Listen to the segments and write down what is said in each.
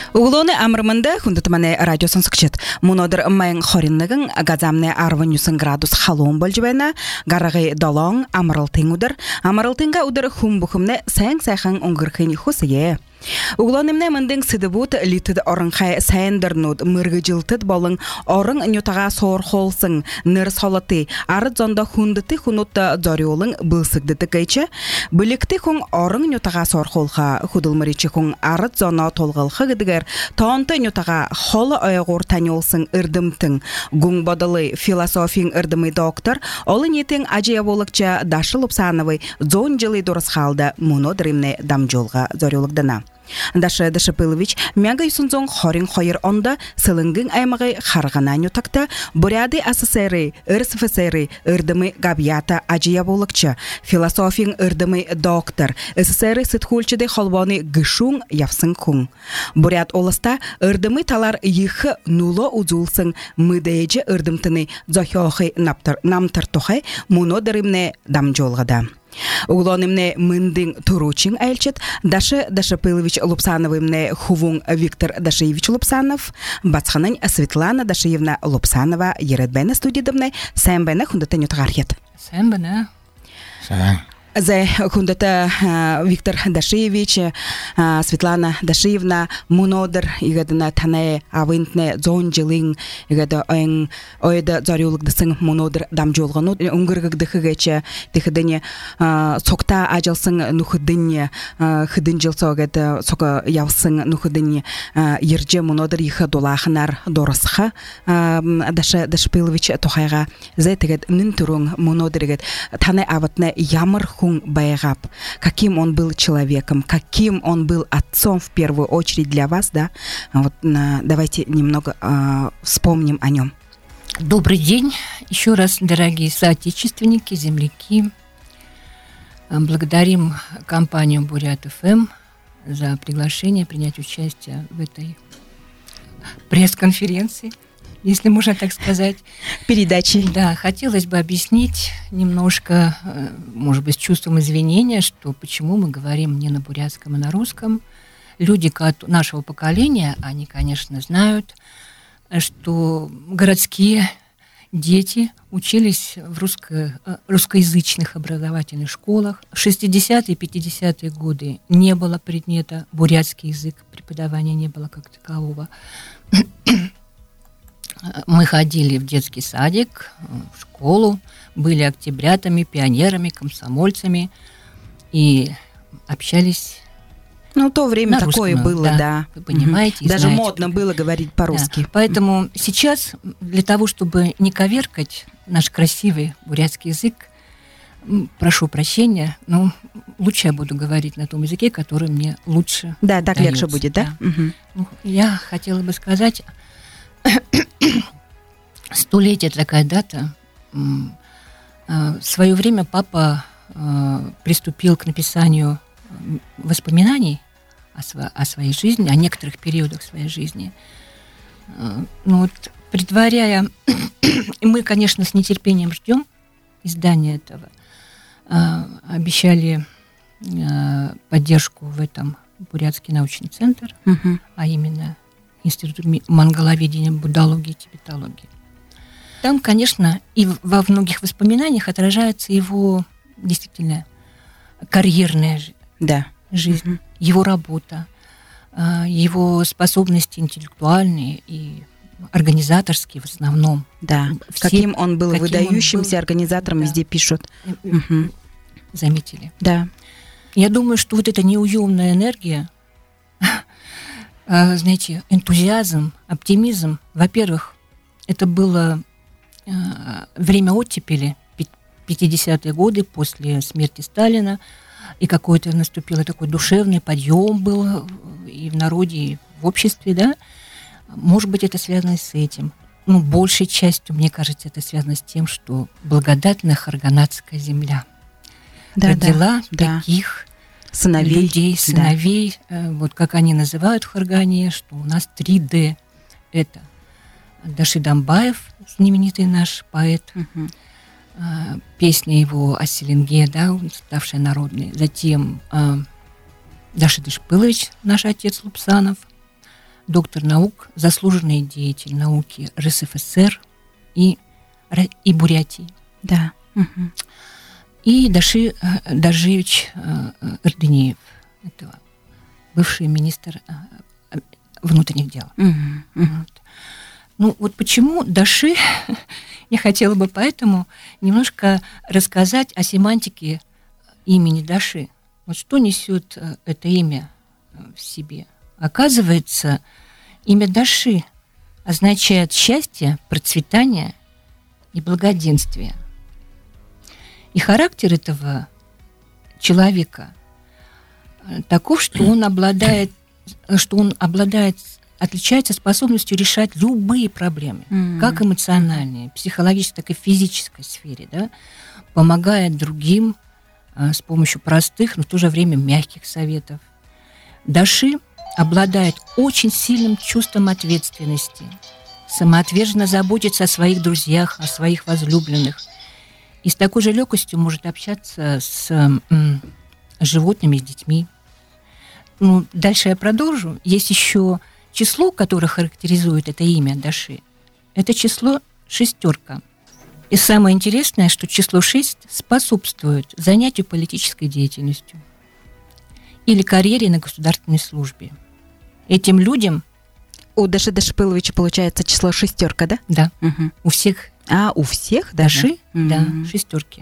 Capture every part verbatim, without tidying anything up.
Углоны амрмында хундатмане радиосын сыкчет. Мунодыр майын хориннығын газамне арванюсын градус халуын болжыбайна, гарағай долон амралтын удыр. Амралтынға удыр хум бухымне сайын сайхан оңғырқын хусые. Углонымне мындың сыдыбут литід орынхай сайындырнуд мырғы жылтыд болың орын нютаға сор холсын ныр солаты ары зонда хундыты хунутта зориолың бұлсыгдыты кайчы. Білікті хүн орын нютаға сор холха худылмыричы хүн ары зона толғылхы гыдығыр тоонты нютаға холы ойғур таньолсын ырдымтың гүң бодылы философин ырдымы доктор олы нетің ажия болықча Даша Лупсановой зон жылы дұрыс қалды мұнодырымне дамжолға зориолықдана. Даша Дашапылович мяга юсунзон хорин хойыр онда сылынгын аймагы харгана нютакта буряды СССР, РСФСР ырдымы габията ажия болыкчы, философин ырдымы доктор, СССР сытхулчыды холбоны гышун явсын кун. Бурят оласта ырдымы талар йыхы нуло узулсын мыдейджи ырдымтыны зохёхы намтыр тухай мунодырымне дамжолгада. Углонымне мындың туручин айлчет, Даша Дашапылович Лупсановымне хувун Виктор Дашаевич Лупсанов, бацханын Светлана Дашаевна Лупсанова ередбайна студидымне, сәмбайна хундата нютгархет. Сәмбайна. Сәм. За хундата Виктор Дашаевич, Светлана Дашаевна, мунодыр, игадына тане авынтне зон жылың, игада ойын ойда зориолыгдысың мунодыр дамжолғану, уңгыргыгдыхыгача, тихыдыне сокта ажалсың нухыдыне, хыдын жылса огада сока явсың нухыдыне, ерже мунодыр ихы долахынар дорысха, Даша Дашапылович тухайға, за тегет нын турун мунодыр игад, тане аватне ямыр хун байгап, каким он был человеком, каким он был отцом в первую очередь для вас, да? Вот на, давайте немного э, вспомним о нем. Добрый день, еще раз, дорогие соотечественники, земляки. Благодарим компанию Бурят эф эм за приглашение принять участие в этой пресс-конференции, если можно так сказать. Передачи. Да, хотелось бы объяснить немножко, может быть, с чувством извинения, что почему мы говорим не на бурятском, а на русском. Люди нашего поколения, они, конечно, знают, что городские дети учились в русско- русскоязычных образовательных школах. В шестидесятые и пятидесятые годы не было предмета бурятский язык, преподавания не было как такового. Мы ходили в детский садик, в школу, были октябрятами, пионерами, комсомольцами и общались. Ну, то время на такое русском, было, да. да. Вы понимаете. Угу. Даже знаете, модно было говорить по-русски. Да. Поэтому угу. сейчас, для того, чтобы не коверкать наш красивый бурятский язык, прошу прощения, но лучше я буду говорить на том языке, который мне лучше Да, так дается. легче будет, да? да. Угу. Я хотела бы сказать... Столетие такая дата. В свое время папа приступил к написанию воспоминаний о, сво- о своей жизни, о некоторых периодах своей жизни. Ну вот, предваряя, и мы, конечно, с нетерпением ждем издания этого, обещали поддержку в этом Бурятский научный центр, Угу. а именно Институт монголоведения, буддологии и тибетологии. Там, конечно, и во многих воспоминаниях отражается его действительно карьерная Да. жизнь, Угу. его работа, его способности интеллектуальные и организаторские в основном. Да. Все, каким он был каким выдающимся он был, организатором, да. везде пишут. Угу. Заметили. Да. Я думаю, что вот эта неуемная энергия, знаете, энтузиазм, оптимизм, во-первых, это было время оттепели, пятидесятые годы после смерти Сталина, и какой-то наступил такой душевный подъем был и в народе, и в обществе, да. Может быть, это связано с этим. Ну, большей частью, мне кажется, это связано с тем, что благодатная Харганатская земля Да, родила да, таких сыновей. людей, сыновей, да. Вот как они называют в Харгане, что у нас три дэ. Это Даши Дамбаев, знаменитый наш поэт, Угу. песня его о Селенге, да, ставшая народной. Затем Даша Дашапылович, наш отец Лупсанов, доктор наук, заслуженный деятель науки РСФСР и, и Бурятии. Да. Угу. И Даши Дажиевич Эрденеев, это бывший министр внутренних дел. Угу. Вот. Ну вот почему Даши, я хотела бы поэтому немножко рассказать о семантике имени Даши. Вот что несет это имя в себе? Оказывается, имя Даши означает счастье, процветание и благоденствие. И характер этого человека таков, что он обладает, что он обладает, отличается способностью решать любые проблемы, mm-hmm. как эмоциональные, психологической, так и физической сфере, да, помогает другим а, с помощью простых, но в то же время мягких советов. Даши обладает очень сильным чувством ответственности, самоотверженно заботится о своих друзьях, о своих возлюбленных, и с такой же легкостью может общаться с м, животными, с детьми. Ну, дальше я продолжу. Есть еще число, которое характеризует это имя Даши. Это число шестерка. И самое интересное, что число шесть способствует занятию политической деятельностью или карьере на государственной службе. Этим людям... У Даши Дашипыловича получается число шестерка, да? Да. Угу. У всех. А, у всех Даши, даже? да, mm-hmm. шестерки.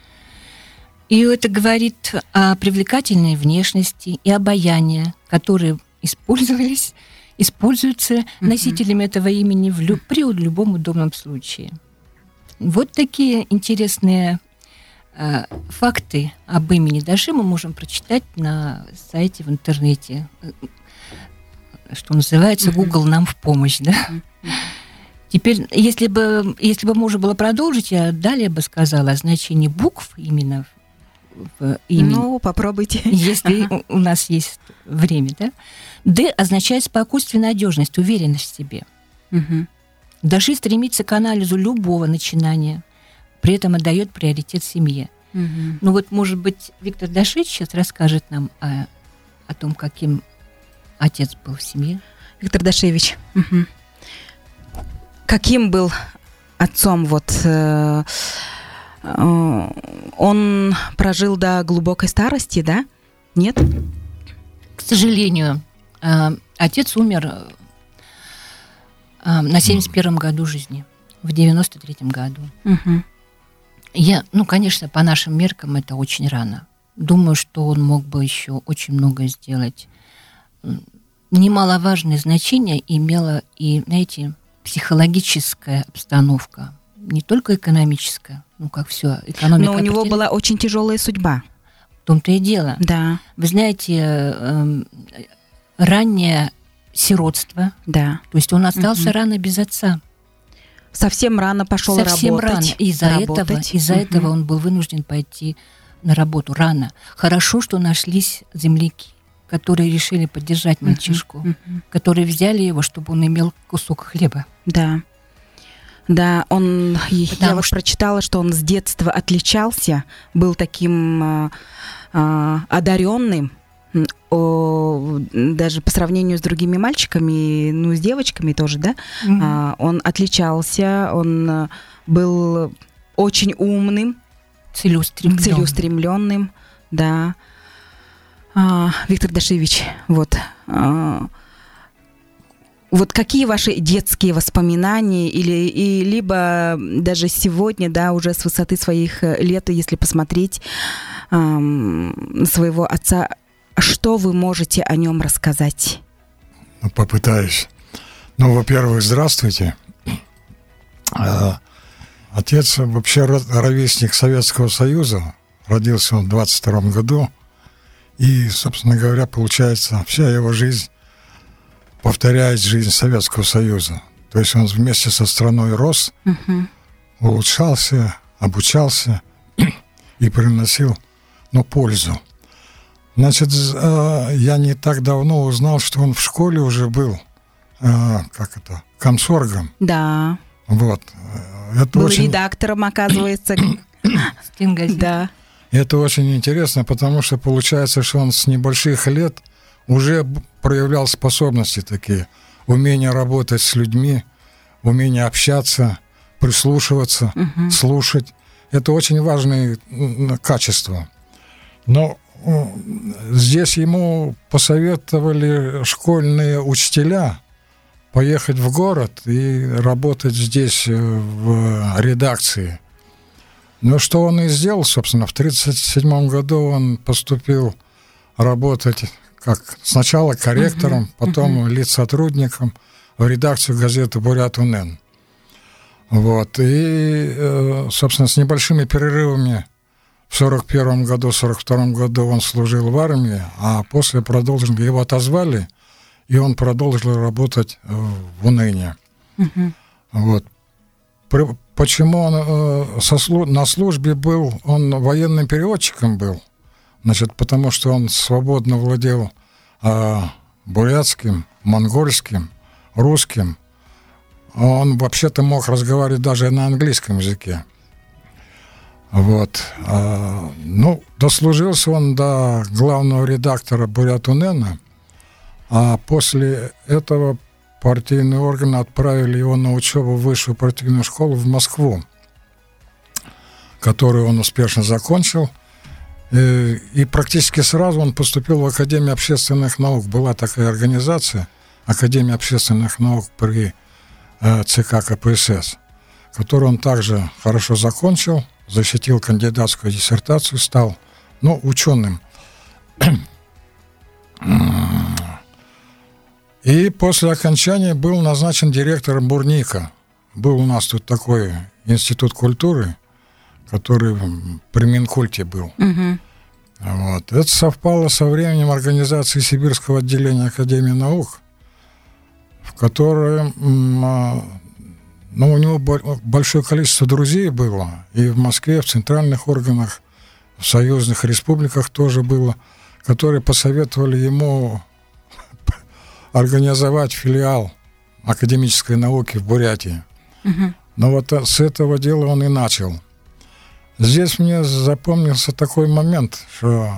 И это говорит о привлекательной внешности и обаянии, которые использовались, используются mm-hmm. носителями этого имени в лю- при любом удобном случае. Вот такие интересные э, факты об имени Даши мы можем прочитать на сайте в интернете, что называется, Google нам в помощь, да? Mm-hmm. Теперь, если бы, если бы можно было продолжить, я далее бы сказала о значении букв именно в имени. Ну, попробуйте. Если ага. у нас есть время, да? Д означает спокойствие, надежность, уверенность в себе. Угу. Даши стремится к анализу любого начинания, при этом отдает приоритет семье. Угу. Ну вот, может быть, Виктор Даши сейчас расскажет нам о, о том, каким отец был в семье. Виктор Дашевич. Угу. Каким был отцом? Вот э, э, он прожил до глубокой старости, да? Нет? К сожалению, э, отец умер э, на семьдесят первом году жизни, в девяносто третьем году. Угу. Я, ну, конечно, по нашим меркам это очень рано. Думаю, что он мог бы еще очень многое сделать. Немаловажное значение имела и, знаете, психологическая обстановка, не только экономическая, ну как все, экономика. Но у него была очень тяжелая судьба. В том-то и дело. Да. Вы знаете, э, раннее сиротство. Да. То есть он остался угу. рано без отца. Совсем рано пошел работать. Совсем рано. Из-за этого, из-за угу. этого он был вынужден пойти на работу рано. Хорошо, что нашлись земляки, которые решили поддержать мальчишку, uh-huh, uh-huh. которые взяли его, чтобы он имел кусок хлеба. Да. Да, он, Потому я вот что... прочитала, что он с детства отличался, был таким э, э, одаренным, о, даже по сравнению с другими мальчиками, ну, с девочками тоже, да, uh-huh. э, он отличался, он был очень умным, целеустремленным, целеустремленным, да. А, Виктор Дашевич, вот, а, вот какие ваши детские воспоминания или и, либо даже сегодня, да, уже с высоты своих лет, если посмотреть а, своего отца, что вы можете о нем рассказать? Ну, попытаюсь. Ну, во-первых, здравствуйте. А, отец вообще ровесник Советского Союза, родился он в двадцать втором году. И, собственно говоря, получается, вся его жизнь повторяет жизнь Советского Союза. То есть он вместе со страной рос, uh-huh. улучшался, обучался и приносил, ну, пользу. Значит, я не так давно узнал, что он в школе уже был, как это, комсоргом. Да. Вот. Это был очень... редактором, оказывается. Стенгазет. Да. Это очень интересно, потому что получается, что он с небольших лет уже проявлял способности такие, умение работать с людьми, умение общаться, прислушиваться, угу. слушать. Это очень важные качества. Но здесь ему посоветовали школьные учителя поехать в город и работать здесь в редакции. Но что он и сделал, собственно, в тридцать седьмом году он поступил работать как сначала корректором, uh-huh. потом uh-huh. литсотрудником в редакцию газеты «Бурят-Унен». Вот. И, собственно, с небольшими перерывами в сорок первом году, сорок втором году он служил в армии, а после продолжил, его отозвали, и он продолжил работать в Уныне. Uh-huh. Вот. Почему он со, на службе был, он военным переводчиком был? Значит, потому что он свободно владел э, бурятским, монгольским, русским. Он вообще-то мог разговаривать даже на английском языке. Вот. Э, ну, дослужился он до главного редактора «Бурят-Унена», а после этого партийные органы отправили его на учебу в высшую партийную школу в Москву, которую он успешно закончил. И, и практически сразу он поступил в Академию общественных наук. Была такая организация, Академия общественных наук при э, ЦК КПСС, которую он также хорошо закончил, защитил кандидатскую диссертацию, стал, ну, ученым. И после окончания был назначен директором Бурника. Был у нас тут такой институт культуры, который при Минкульте был. Угу. Вот. Это совпало со временем организации Сибирского отделения Академии наук, в которой, ну, у него большое количество друзей было, и в Москве, в центральных органах, в союзных республиках тоже было, которые посоветовали ему организовать филиал академической науки в Бурятии. Угу. Но вот с этого дела он и начал. Здесь мне запомнился такой момент, что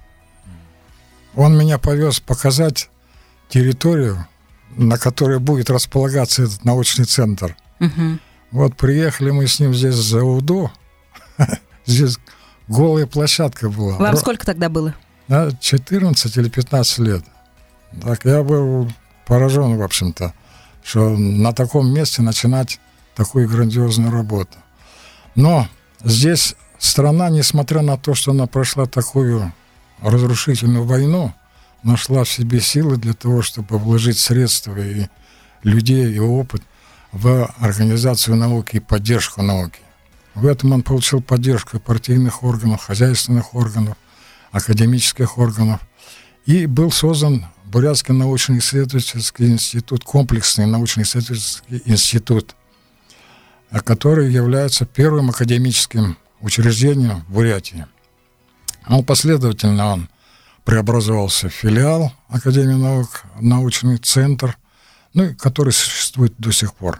он меня повез показать территорию, на которой будет располагаться этот научный центр. Угу. Вот приехали мы с ним здесь за Уду. Здесь голая площадка была. Вам сколько тогда было? четырнадцать или пятнадцать лет. Так я был поражен, в общем-то, что на таком месте начинать такую грандиозную работу. Но здесь страна, несмотря на то, что она прошла такую разрушительную войну, нашла в себе силы для того, чтобы вложить средства и людей, и опыт в организацию науки и поддержку науки. В этом он получил поддержку партийных органов, хозяйственных органов, академических органов. И был создан Бурятский научно-исследовательский институт, комплексный научно-исследовательский институт, который является первым академическим учреждением в Бурятии. Но последовательно он преобразовался в филиал Академии наук, научный центр, ну, который существует до сих пор.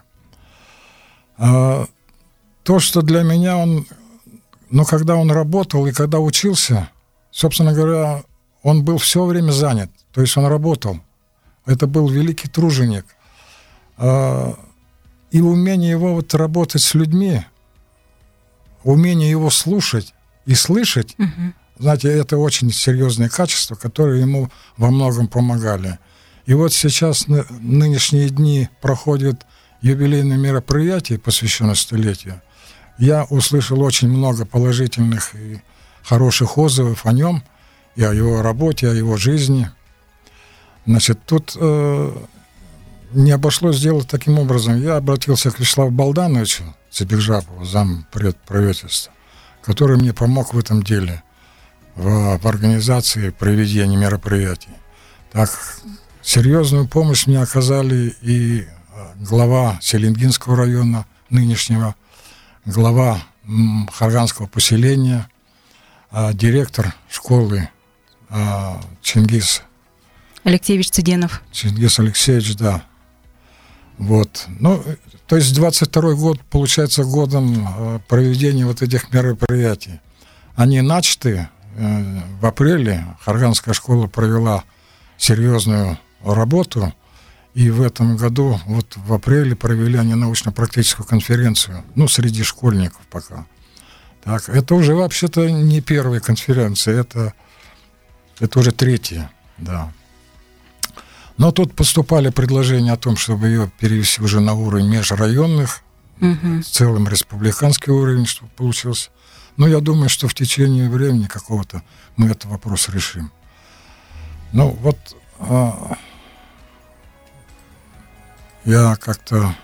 А, то, что для меня он, ну, когда он работал и когда учился, собственно говоря, он был все время занят, то есть он работал. Это был великий труженик. А, и умение его вот работать с людьми, умение его слушать и слышать, угу. знаете, это очень серьезные качества, которые ему во многом помогали. И вот сейчас, на нынешние дни, проходят юбилейные мероприятия, посвященные столетию. Я услышал очень много положительных и хороших отзывов о нем, и о его работе, о его жизни. Значит, тут э, не обошлось сделать таким образом. Я обратился к Вячеславу Балдановичу Цибикжапову, зампред правительства, который мне помог в этом деле, в, в организации проведения мероприятий. Так, серьезную помощь мне оказали и глава Селенгинского района нынешнего, глава Харганского поселения, директор школы Чингис Алексеевич Цыденов. Чингис Алексеевич, да. Вот. Ну, то есть двадцать второй год, получается, годом проведения вот этих мероприятий. Они начаты. В апреле Харганская школа провела серьезную работу. И в этом году, вот в апреле, провели они научно-практическую конференцию, ну, среди школьников пока. Так, это уже вообще-то не первая конференция, это, это уже третья, да. Но тут поступали предложения о том, чтобы ее перевести уже на уровень межрайонных, угу. в целом республиканский уровень, чтобы получился. Но я думаю, что в течение времени какого-то мы этот вопрос решим. Ну, вот а, я как-то...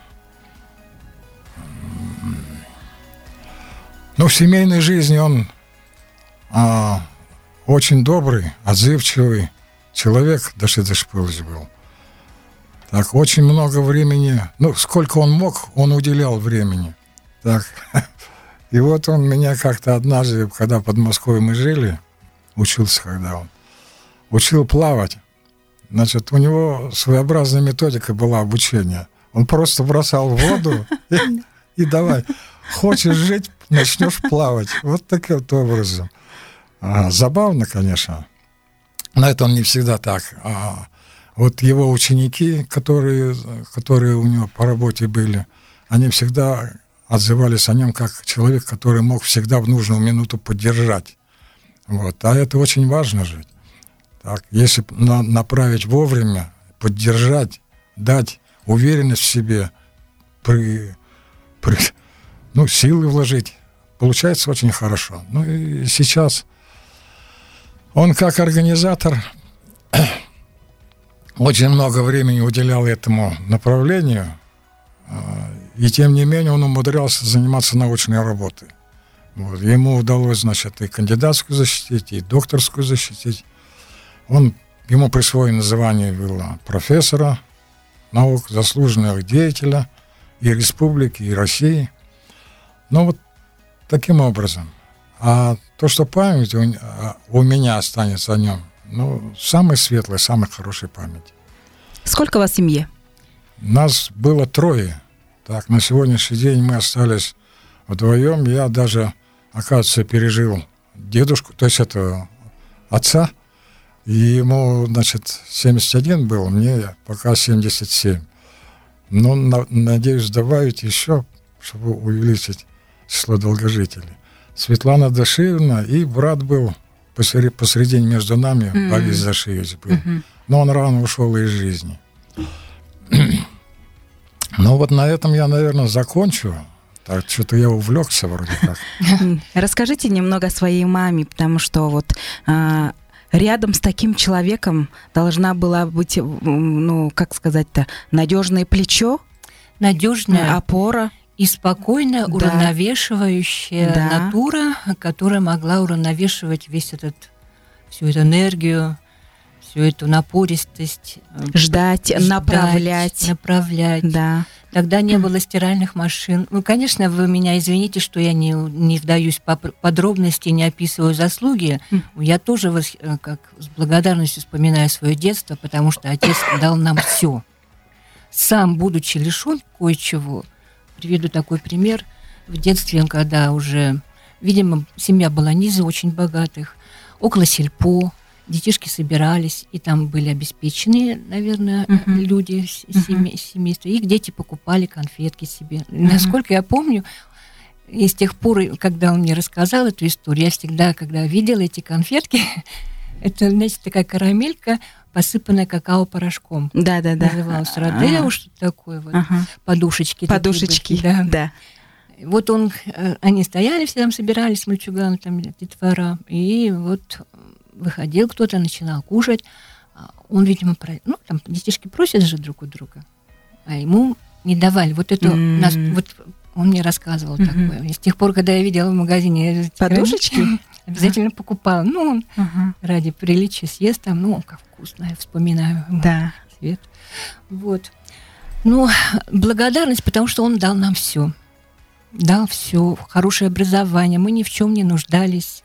Ну, в семейной жизни он а, очень добрый, отзывчивый человек, даже Дашпылыч был. Так, очень много времени, ну, сколько он мог, он уделял времени. Так, и вот он меня как-то однажды, когда в Подмосковье мы жили, учился, когда он, учил плавать. Значит, у него своеобразная методика была обучения. Он просто бросал в воду и, и давай, хочешь жить, начнешь плавать. Вот таким вот образом. А, забавно, конечно. Но это он не всегда так. А вот его ученики, которые, которые у него по работе были, они всегда отзывались о нем как человек, который мог всегда в нужную минуту поддержать. Вот. А это очень важно жить. Так, если на, направить вовремя, поддержать, дать уверенность в себе, при, при, ну, силы вложить, получается очень хорошо. Ну и сейчас он как организатор очень много времени уделял этому направлению, и тем не менее он умудрялся заниматься научной работой. Вот. Ему удалось, значит, и кандидатскую защитить, и докторскую защитить. Он, ему присвоено звание было профессора наук, заслуженного деятеля и республики, и России. Ну вот таким образом. А то, что память у, у меня останется о нем, ну, самая светлая, самая хорошая память. Сколько у вас в семье? Нас было трое. Так, на сегодняшний день мы остались вдвоем. Я даже, оказывается, пережил дедушку, то есть это отца. И ему, значит, семьдесят один был, мне пока семьдесят семь. Но на, надеюсь добавить еще, чтобы увеличить число долгожителей. Светлана Дашиевна и брат был посередине, посередине между нами, mm-hmm. Борис Дашиевич был. Mm-hmm. Но он рано ушел из жизни. Ну вот на этом я, наверное, закончу. Так, что-то я увлекся вроде как. Расскажите немного о своей маме, потому что вот а, рядом с таким человеком должна была быть, ну, как сказать-то, надежное плечо, надежная опора. И спокойная, да. уравновешивающая да. натура, которая могла уравновешивать весь этот, всю эту энергию, всю эту напористость. Ждать, ждать направлять. Направлять. Да. Тогда не было стиральных машин. Ну, конечно, вы меня извините, что я не, не вдаюсь по подробности, не описываю заслуги. Я тоже как с благодарностью вспоминаю свое детство, потому что отец дал нам все. Сам, будучи лишен кое-чего, приведу такой пример. В детстве, когда уже, видимо, семья была не из очень богатых, около сельпо, детишки собирались, и там были обеспеченные, наверное, uh-huh. люди, семей, семейства. Их дети покупали конфетки себе. Uh-huh. Насколько я помню, и с тех пор, когда он мне рассказал эту историю, я всегда, когда видела эти конфетки, это, знаете, такая карамелька, посыпанная какао-порошком. Да-да-да. Называлась Родео, что-то такое. Вот. Ага. Подушечки. Подушечки, такие, да. да. Вот он, они стояли, все там собирались, мальчуганы, там, детвора, и вот выходил кто-то, начинал кушать. Он, видимо, про... ну, там детишки просят же друг у друга, а ему не давали. Вот это mm. нас... вот он мне рассказывал mm-hmm. такое. И с тех пор, когда я видела в магазине подушечки, обязательно покупала. Ну, он uh-huh. ради приличия съест там, ну, как вкусно, я вспоминаю. Да. Цвет. Вот. Ну, благодарность, потому что он дал нам все. Дал все, хорошее образование, мы ни в чем не нуждались.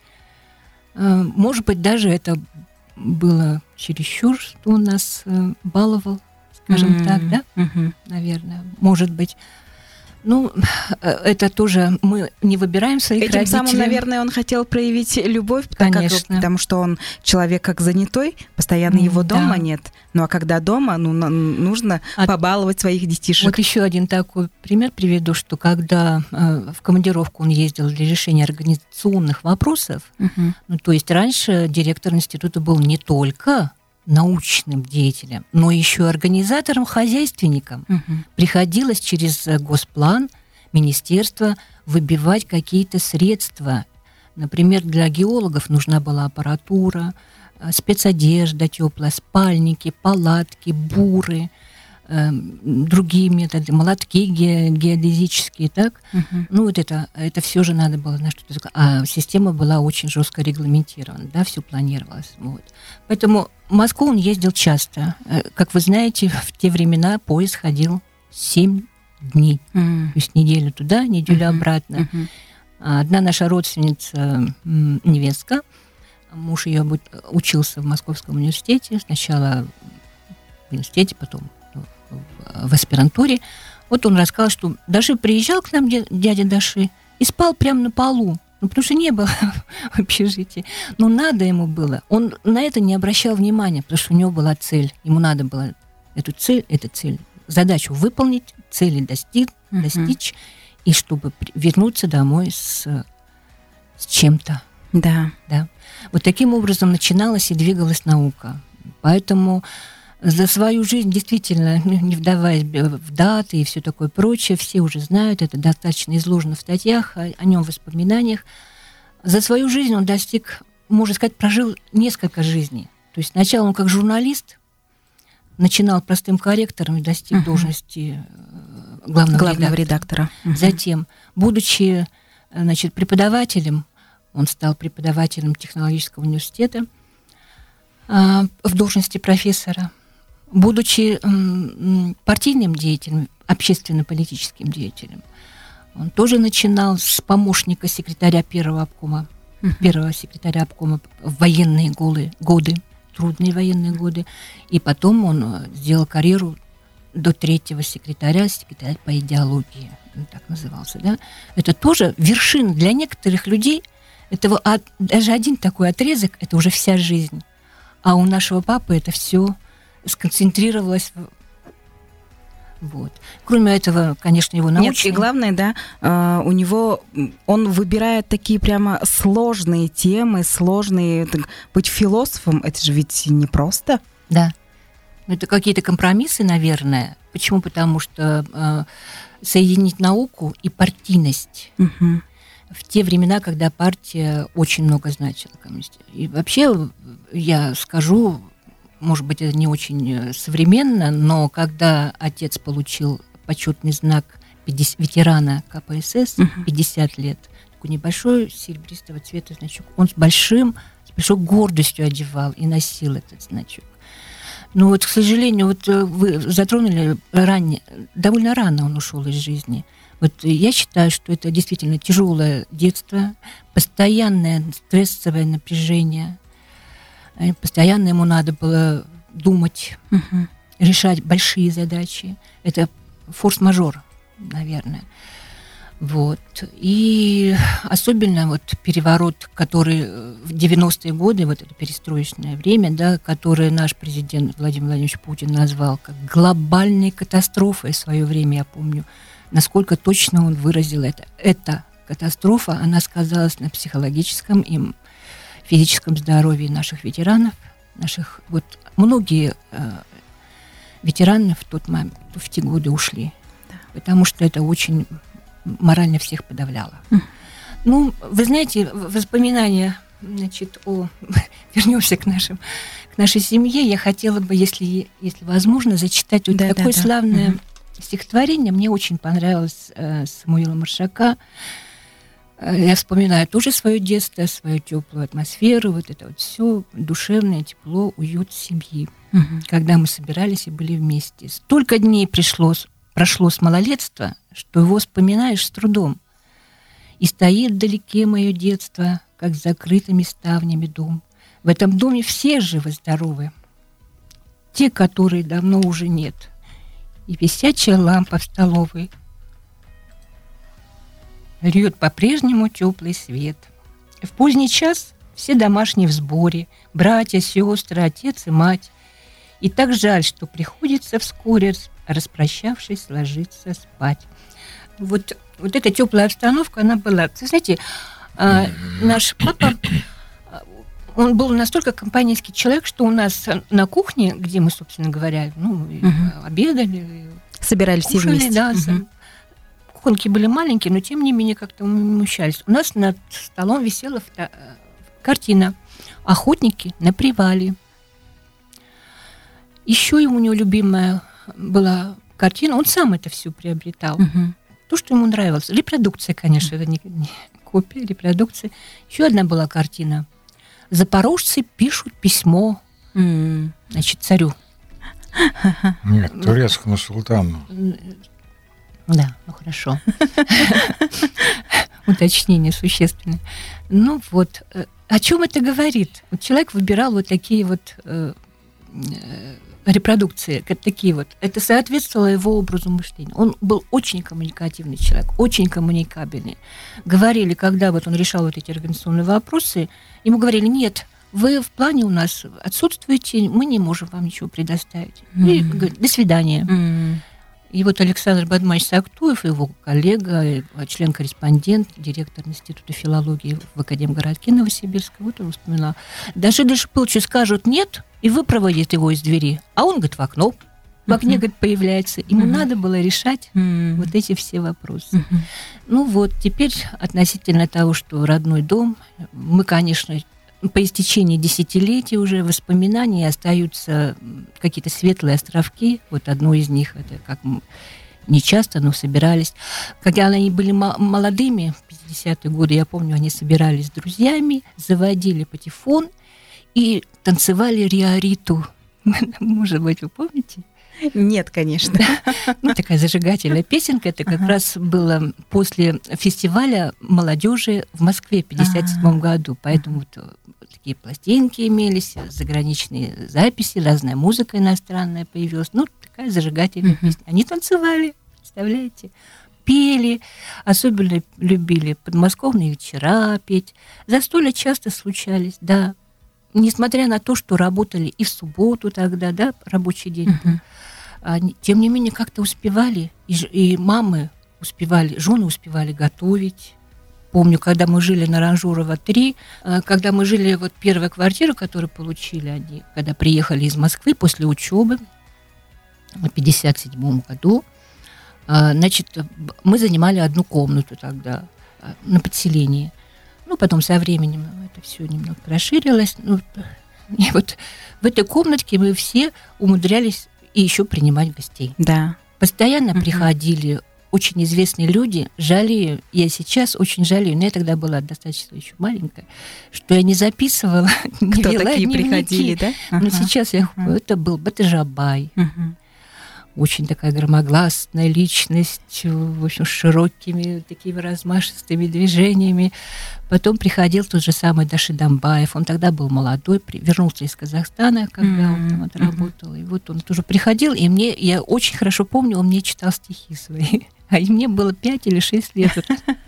Может быть, даже это было чересчур, что он нас баловал, скажем mm-hmm. так, да? Mm-hmm. Наверное, может быть. Ну, это тоже мы не выбираем своих Этим родителей. самым, наверное, он хотел проявить любовь, Конечно. Как, потому что он человек как занятой, постоянно его да. дома нет. Ну, а когда дома, ну, нужно а побаловать своих детишек. Вот еще один такой пример приведу, что когда э, в командировку он ездил для решения организационных вопросов, uh-huh. ну, то есть раньше директор института был не только научным деятелем, но еще и организатором-хозяйственником. Угу. Приходилось через госплан, министерство выбивать какие-то средства. Например, для геологов нужна была аппаратура, спецодежда теплая, спальники, палатки, буры, э, другие методы, молотки ге- геодезические, так? Угу. Ну, вот это, это все же надо было на что-то такое. А система была очень жестко регламентирована, да, все планировалось. Вот. Поэтому в Москву он ездил часто. Как вы знаете, в те времена поезд ходил семь дней. Mm. То есть неделю туда, неделю mm-hmm. обратно. Mm-hmm. Одна наша родственница, невестка, муж ее учился в Московском университете. Сначала в университете, потом в аспирантуре. Вот он рассказал, что Даши приезжал к нам, дядя Даши, и спал прямо на полу. Ну, потому что не было в общежитии. Но надо ему было. Он на это не обращал внимания, потому что у него была цель. Ему надо было эту цель, эту цель, задачу выполнить, цели достиг, uh-huh. достичь, и чтобы вернуться домой с, с чем-то. Да. Да. Вот таким образом начиналась и двигалась наука. Поэтому за свою жизнь, действительно, не вдаваясь в даты и все такое прочее, все уже знают, это достаточно изложено в статьях, о, о нем в воспоминаниях. За свою жизнь он достиг, можно сказать, прожил несколько жизней. То есть сначала он как журналист начинал простым корректором и достиг uh-huh. должности главного, главного редактора. редактора. Uh-huh. Затем, будучи, значит, преподавателем, он стал преподавателем технологического университета в должности профессора. Будучи партийным деятелем, общественно-политическим деятелем, он тоже начинал с помощника секретаря первого обкома, uh-huh. первого секретаря обкома в военные годы, годы, трудные военные годы, и потом он сделал карьеру до третьего секретаря, секретаря по идеологии, он так назывался, да. Это тоже вершина для некоторых людей. Это даже один такой отрезок, это уже вся жизнь. А у нашего папы это все сконцентрировалось. Вот. Кроме этого, конечно, его научные... Нет, и главное, да, у него, он выбирает такие прямо сложные темы, сложные... Быть философом, это же ведь непросто. Да. Это какие-то компромиссы, наверное. Почему? Потому что э, соединить науку и партийность... Угу. В те времена, когда партия очень много значила. И вообще, я скажу, может быть, это не очень современно, но когда отец получил почетный знак ветерана ка пэ эс эс, пятьдесят лет, такой небольшой серебристого цвета значок, он с большим, с большой гордостью одевал и носил этот значок. Но вот, к сожалению, вот вы затронули ранее, довольно рано он ушел из жизни. Вот я считаю, что это действительно тяжелое детство, постоянное стрессовое напряжение, постоянно ему надо было думать, uh-huh. решать большие задачи. Это форс-мажор, наверное. Вот. И особенно вот переворот, который в девяностые годы, вот это перестроечное время, да, которое наш президент Владимир Владимирович Путин назвал как глобальной катастрофой в свое время, я помню, насколько точно он выразил это. Эта катастрофа, она сказалась на психологическом и физическом здоровье наших ветеранов, наших, вот многие э, ветераны в тот момент, в те годы ушли, да. Потому что это очень морально всех подавляло. Mm. Ну, вы знаете, воспоминания, значит, о... Вернемся к нашим, к нашей семье. Я хотела бы, если, если возможно, зачитать вот да, такое да, славное да. стихотворение. Мне очень понравилось э, Самуила Маршака. Я вспоминаю тоже свое детство, свою теплую атмосферу, вот это вот все душевное тепло, уют семьи, угу. когда мы собирались и были вместе. Столько дней пришлось, прошло с малолетства, что его вспоминаешь с трудом. И стоит вдалеке мое детство, как с закрытыми ставнями дом. В этом доме все живы-здоровы, те, которые давно уже нет. И висячая лампа в столовой. льет по-прежнему теплый свет. В поздний час все домашние в сборе, братья, сестры, отец и мать. И так жаль, что приходится вскоре, распрощавшись, ложиться спать. Вот, вот эта теплая обстановка, она была. Вы знаете, э, наш папа, он был настолько компанейский человек, что у нас на кухне, где мы, собственно говоря, ну, угу. обедали, собирались все вместе. Да, угу. Кухонки были маленькие, но тем не менее как-то мы мущались. У нас над столом висела фото- картина «Охотники на привале». Еще у него любимая была картина, он сам это все приобретал. Угу. То, что ему нравилось. Репродукция, конечно, это не, не копия, репродукция. Еще одна была картина. Запорожцы пишут письмо, mm. значит, царю. Нет, турецкому султану. Да, ну хорошо. Уточнение существенное. Ну вот, о чем это говорит? Вот человек выбирал вот такие вот э, э, репродукции, как такие вот. Это соответствовало его образу мышления. Он был очень коммуникативный человек, очень коммуникабельный. Говорили, когда вот он решал вот эти организационные вопросы, ему говорили: нет, вы в плане у нас отсутствуете, мы не можем вам ничего предоставить. Mm-hmm. И говорит: до свидания. Mm-hmm. И вот Александр Бадмаевич Сактуев, его коллега, член-корреспондент, директор Института филологии в Академгородке Новосибирска, вот он вспоминал. Даже Дашпылчу скажут нет, и выпроводят его из двери. А он, говорит, в окно. В окне, uh-huh. говорит, появляется. Ему uh-huh. надо было решать uh-huh. вот эти все вопросы. Uh-huh. Ну вот, теперь относительно того, что родной дом, мы, конечно, по истечении десятилетий уже воспоминаний остаются какие-то светлые островки. Вот одно из них, это как не часто, но собирались. Когда они были молодыми, в пятидесятые годы, я помню, они собирались с друзьями, заводили патефон и танцевали риориту. Может быть, вы помните? Нет, конечно. Ну, такая зажигательная песенка. Это как ага. раз было после фестиваля молодежи в Москве в пятьдесят седьмом году. Поэтому вот такие пластинки имелись, заграничные записи, разная музыка иностранная появилась. Ну, такая зажигательная uh-huh. песня. Они танцевали, представляете? Пели, особенно любили подмосковные вечера петь. Застолья часто случались, да. Несмотря на то, что работали и в субботу тогда, да, рабочий день, uh-huh. они, тем не менее, как-то успевали, и, и мамы успевали, жены успевали готовить. Помню, когда мы жили на Ранжурова три, когда мы жили, вот первая квартира, которую получили они, когда приехали из Москвы после учебы в пятьдесят седьмом году, значит, мы занимали одну комнату тогда на подселении. Ну, потом со временем это все немного расширилось. Ну, и вот в этой комнатке мы все умудрялись и еще принимать гостей. Да. Постоянно uh-huh. приходили очень известные люди. Жалею, я сейчас очень жалею, но я тогда была достаточно еще маленькая, что я не записывала, не Кто вела такие дневники. Приходили, да? Uh-huh. Но сейчас я... Uh-huh. Это был Батыжабай. Uh-huh. Очень такая громогласная личность, в общем, с широкими такими размашистыми движениями. Потом приходил тот же самый Даши Дамбаев. Он тогда был молодой, вернулся из Казахстана, когда mm-hmm. он там отработал. И вот он тоже приходил, и мне, я очень хорошо помню, он мне читал стихи свои. А мне было пять или шесть лет.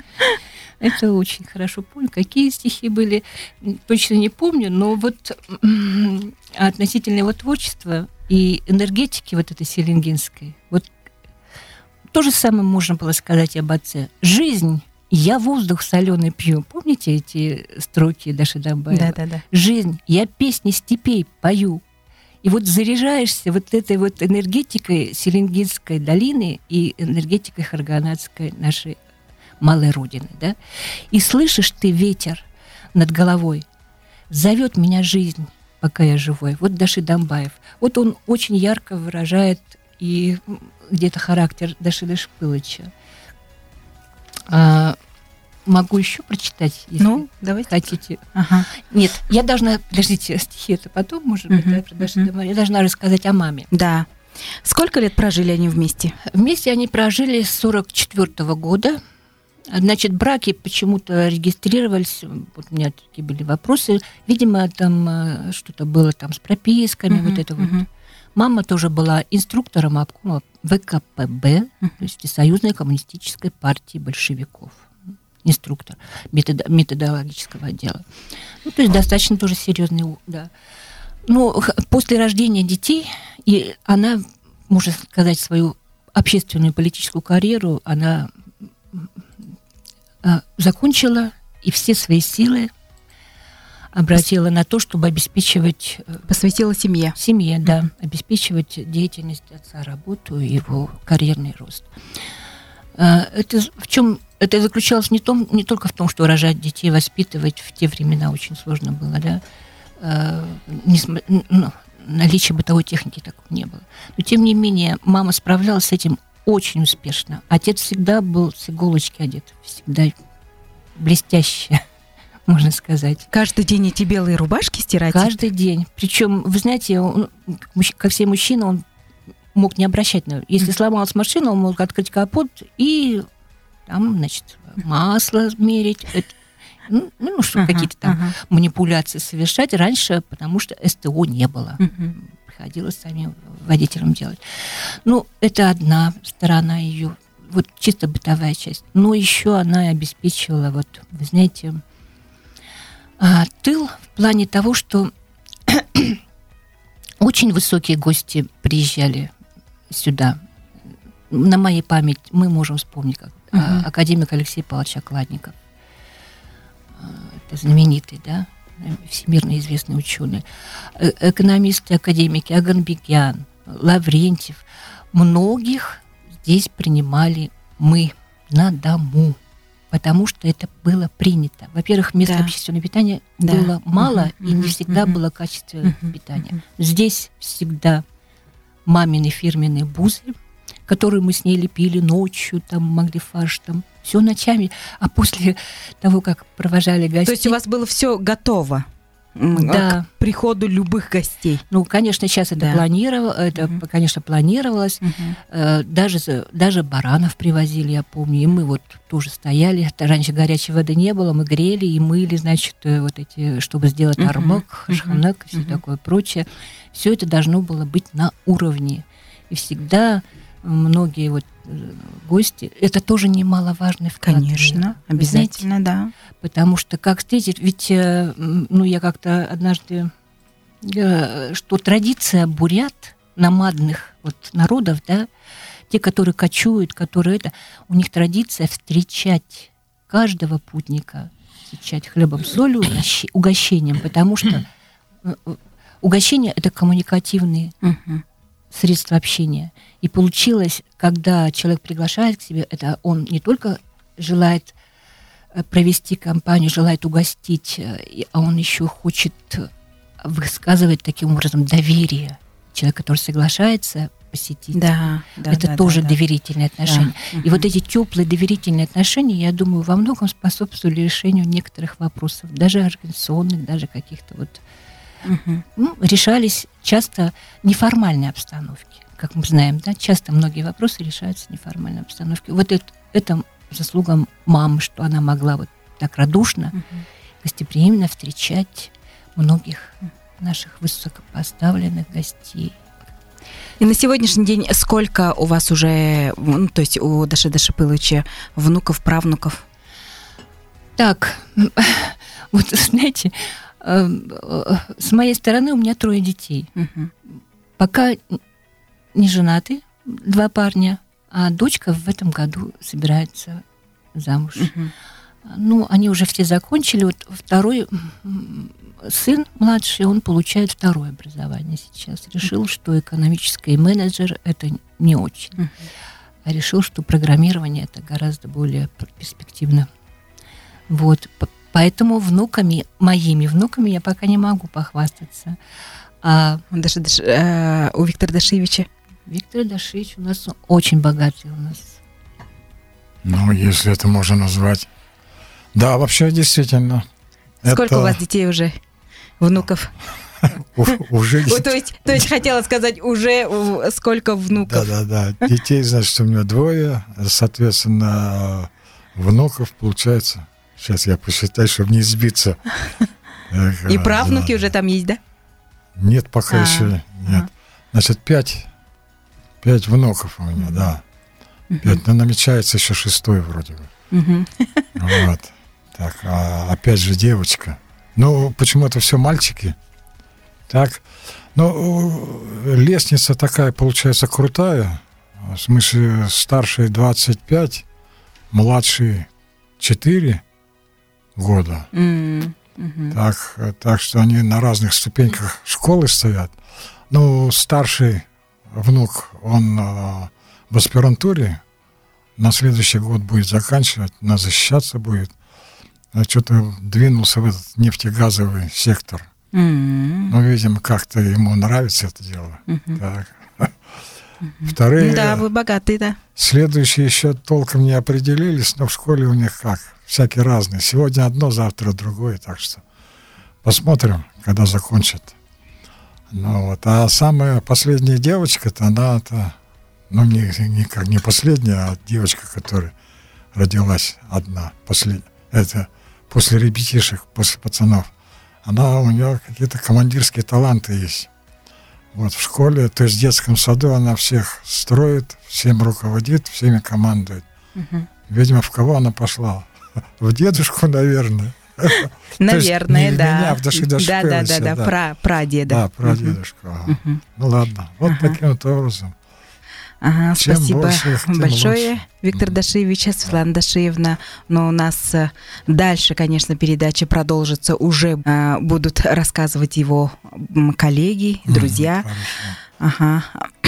Это очень хорошо помню. Какие стихи были, точно не помню, но вот относительно его творчества и энергетики вот этой селенгинской, вот то же самое можно было сказать об отце. Жизнь, я воздух соленый пью. Помните эти строки Даши Дамбаева? Да, да, да. Жизнь, я песни степей пою. И вот заряжаешься вот этой вот энергетикой Селенгинской долины и энергетикой Харганатской нашей малой родины, да? И слышишь ты ветер над головой, зовет меня жизнь, пока я живой. Вот Даши Дамбаев. Вот он очень ярко выражает и где-то характер Даши Дашпылыча. А, могу еще прочитать, если ну, давайте. Хотите. Ага. Нет, я должна... Подождите, стихи это потом, может быть, uh-huh, да, про Даши uh-huh. Дамбаев. Я должна рассказать о маме. Да. Сколько лет прожили они вместе? Вместе они прожили с сорок четвёртого года. Значит, браки почему-то регистрировались, вот у меня такие были вопросы, видимо, там что-то было там с прописками, uh-huh, вот это uh-huh. вот. Мама тоже была инструктором обкома вэ ка пэ бэ, uh-huh. то есть Союзной коммунистической партии большевиков. инструктор метод, методологического отдела. Ну, то есть достаточно тоже серьезный, да. Ну, после рождения детей, и она, можно сказать, свою общественную политическую карьеру она э, закончила и все свои силы обратила на то, чтобы обеспечивать... Посвятила семье. Семье, да. Mm-hmm. Обеспечивать деятельность отца, работу и его карьерный рост. Это, в чем, это заключалось не, том, не только в том, что рожать детей, воспитывать в те времена очень сложно было, да. Не, ну, наличия бытовой техники такого не было. Но, тем не менее, мама справлялась с этим очень успешно. Отец всегда был с иголочки одет. Всегда блестяще, можно сказать. Каждый день эти белые рубашки стирать? Каждый день. Причем, вы знаете, он, как все мужчины, он мог не обращать на... Если mm-hmm. сломалась машина, он мог открыть капот и там, значит, масло мерить. Это, ну, ну, что uh-huh, какие-то там uh-huh. манипуляции совершать. Раньше, потому что СТО не было. Uh-huh. Приходилось самим водителям делать. Ну, это одна сторона ее, вот чисто бытовая часть. Но еще она обеспечивала, вот, вы знаете... А, тыл в плане того, что очень высокие гости приезжали сюда. На моей память мы можем вспомнить, как uh-huh. академик Алексей Павлович Окладников. Это знаменитый, да, всемирно известный ученый. Экономисты, академики Аганбекян, Лаврентьев. Многих здесь принимали мы на дому. Потому что это было принято. Во-первых, мест да. общественного питания да. было мало, uh-huh, и не всегда uh-huh. было качественное uh-huh, питание. Uh-huh. Здесь всегда мамины фирменные бузы, которые мы с ней лепили ночью, там могли фарш, там все ночами. А после того, как провожали гостей... То есть у вас было все готово? Да. К приходу любых гостей. Ну, конечно, сейчас это, да. планировало, это uh-huh. конечно, планировалось. Uh-huh. Даже, даже баранов привозили, я помню. И мы вот тоже стояли. Раньше горячей воды не было, мы грели и мыли, значит, вот эти, чтобы сделать uh-huh. армак, шханак и все uh-huh. такое прочее. Все это должно было быть на уровне. И всегда многие вот гости, это тоже немаловажный вклад. Конечно, обязательно, знаете, да. Потому что как встретить, ведь, ну, я как-то однажды, что традиция бурят, номадных вот народов, да, те, которые кочуют, которые это, у них традиция встречать каждого путника, встречать хлебом, солью, угощением, потому что угощение – это коммуникативные средства общения. И получилось, когда человек приглашает к себе, это он не только желает провести компанию, желает угостить, а он еще хочет высказывать таким образом доверие. Человек, который соглашается посетить, да, да, это да, тоже да, доверительные да. отношения. Да. И вот эти теплые доверительные отношения, я думаю, во многом способствовали решению некоторых вопросов, даже организационных, даже каких-то вот угу. ну, решались часто в неформальной обстановке. Как мы знаем, да, часто многие вопросы решаются в неформальной обстановке. Вот это, это заслуга мамы, что она могла вот так радушно, угу. гостеприимно встречать многих наших высокопоставленных гостей. И на сегодняшний день сколько у вас уже, ну, то есть у Дашида Шипиловича внуков, правнуков? Так, вот знаете, с моей стороны у меня трое детей. Угу. Пока не женаты, два парня, а дочка в этом году собирается замуж. Угу. Ну, они уже все закончили. Вот второй сын младший, он получает второе образование сейчас. Решил, угу. что экономический менеджер – это не очень. Угу. А решил, что программирование – это гораздо более перспективно. Вот. Поэтому внуками, моими внуками я пока не могу похвастаться. А даже, даже э, у Виктора Дашевича? Виктор Дашевич у нас очень богатый у нас. Ну, если это можно назвать. Да, вообще, действительно. Сколько это... у вас детей уже, внуков? Уже есть. То есть, то есть хотела сказать, уже сколько внуков? Да-да-да. Детей, значит, у меня двое. Соответственно, внуков получается. Сейчас я посчитаю, чтобы не сбиться. И правнуки уже там есть, да? Нет, пока еще нет. Значит, пять. Пять внуков у меня, да. Пять, но намечается еще шестой вроде бы. Мгм. Вот. Так, а опять же девочка. Ну, почему-то все мальчики. Так, ну, лестница такая, получается, крутая. В смысле, старший двадцать пять, младший четыре года. М, мгм. Так, так что они на разных ступеньках школы стоят. Ну, старший внук, он а, в аспирантуре, на следующий год будет заканчивать, на защищаться будет. А что-то двинулся в этот нефтегазовый сектор. М, Ну, видимо, как-то ему нравится это дело. мгм. Так. Вторые, Да, вы богатый, да. следующие еще толком не определились, но в школе у них как? Всякие разные. Сегодня одно, завтра другое, так что посмотрим, когда закончат. Ну вот, а самая последняя девочка-то, она-то, ну, не, не, как, не последняя, а девочка, которая родилась одна, послед... это после ребятишек, после пацанов. Она, у нее какие-то командирские таланты есть. Вот в школе, то есть в детском саду она всех строит, всем руководит, всеми командует. Мгм. Видимо, в кого она пошла? В дедушку, наверное. Наверное, не в да. меня, в Даши Да, да, да, Дашкевича, да, да. пра прадеда. Да, про дедушку. ага. Мгм. Ну ладно, вот Ага. таким вот образом. Ага, Чем спасибо больше их, тем большое, лучше. Виктор Мгм. Дашиевич, Светлана Дашиевна. Но у нас э, дальше, конечно, передача продолжится. Уже э, будут рассказывать его м, коллеги, друзья. Мгм, хорошо. Ага.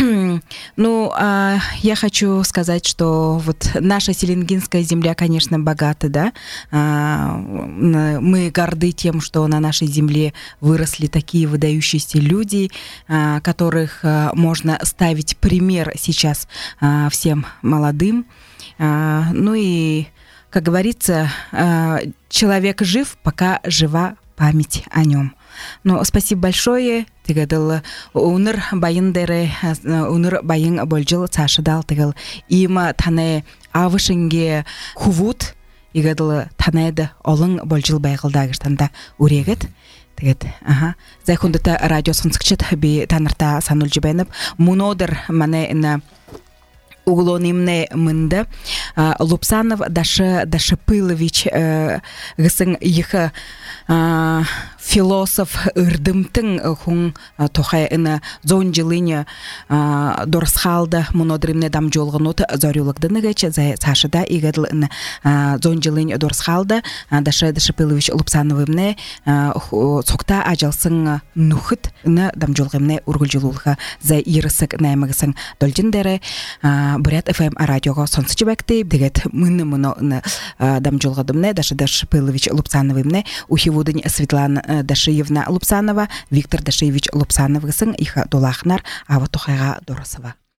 Ну, а, я хочу сказать, что вот наша Селенгинская земля, конечно, богата, да. А, м, мы горды тем, что на нашей земле выросли такие выдающиеся люди, а, которых а, можно ставить пример сейчас а, всем молодым. А, ну и, как говорится, а, человек жив, пока жива память о нем. Ну, спасибо большое. Тигадыл уныр байын дере, уныр байын болжыл цашыдал тигал. Има тане авышынге хувут, игадыл танайды олың болжыл байгылдагыштанда урегет. Тигет, ага. Зайхундата радио сонскчет би танырта санул жибеніп. Мунодыр мане на углонимне мында Лупсанов Даша Дашапылович гысың ихы философ ырдымтың хун тохай ына зон жылыня дорсхалда монодримне дам жолгонут зорюлыгдыны геч за сашыда игадыл ына зон жылыня дорсхалда Даша Дашапылович Лупсановымне сокта ажалсың нухыт ына дам жолгымне ургул жылулха за ирысык наймыгысың дольжиндере Бурят эф эм радиого сонсчебекте дегет мынны мыны дам жолгодымне Даша Дашапылович Лупсановымне ухивудын Светлана Дашиевна Лупсанова, Виктор Дашиевич Лупсанов гысын иха долахнар ава тухайга доросова.